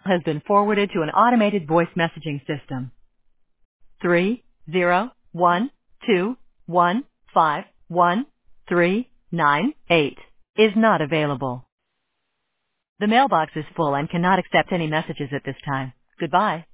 has been forwarded to an automated voice messaging system. 30121511398 is not available. The mailbox is full and cannot accept any messages at this time. Goodbye.